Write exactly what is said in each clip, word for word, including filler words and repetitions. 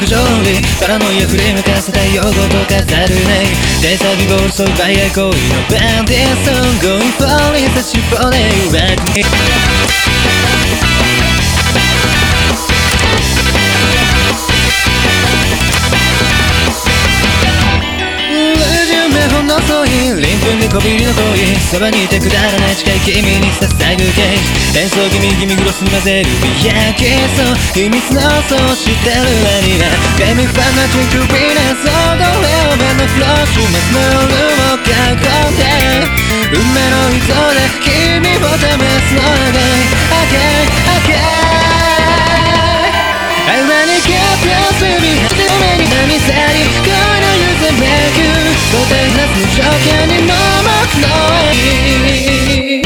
上にパラノイア振り向かせた用語と飾るねデサビボールそう奪い合い恋のバンディソン Going for it 久しぶりに Right me遅い鱗粉でこびりの恋そばにいてくだらない近い君に捧ぐゲージ演奏気味気味グロス混ぜるビアキス秘密のそうしてるワニラ Baby fanatic Venus 踊れよ目のフロッシュマスのルーを囲んで運命の糸で君を試すの長い Okay, okay I wanna get close to me 初めに波去り Gonna use and make you 答えなす条件にのまくのい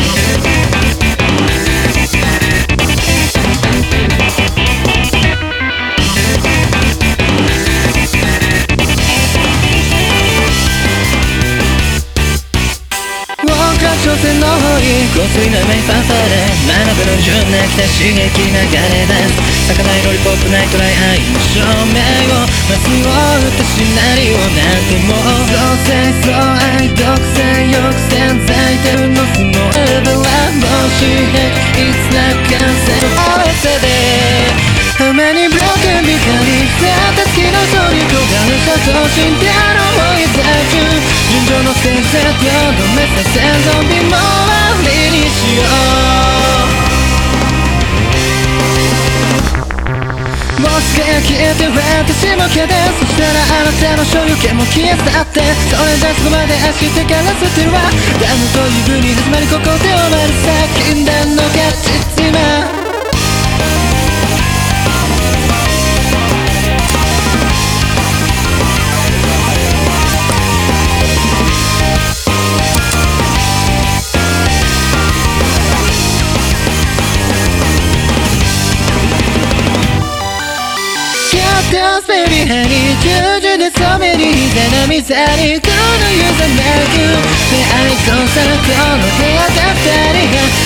挑戦の方に香水のメインファンファーレ学ぶの順なきた刺激流れ出す咲かないロリポップナイトライ愛の証明を麻酔を打ったシナリオなんてもう創生創愛独占抑制剤でのスモールはもしいつな感染を合わせてHow many broken because たった月の空に焦がれた等身大の思い出中純情のステージでとどめさせゾンビも終わりにしようもうすぐ消えて私も消えてそしたらあなたの所有権も消え去ってそれじゃそこまで走ってから捨てるわダムという風に始まりここで終わるさ禁断のガチ島Dance baby honey 十字で染めに膝の水にこの湯ざめく出会いとさこの部屋で二人が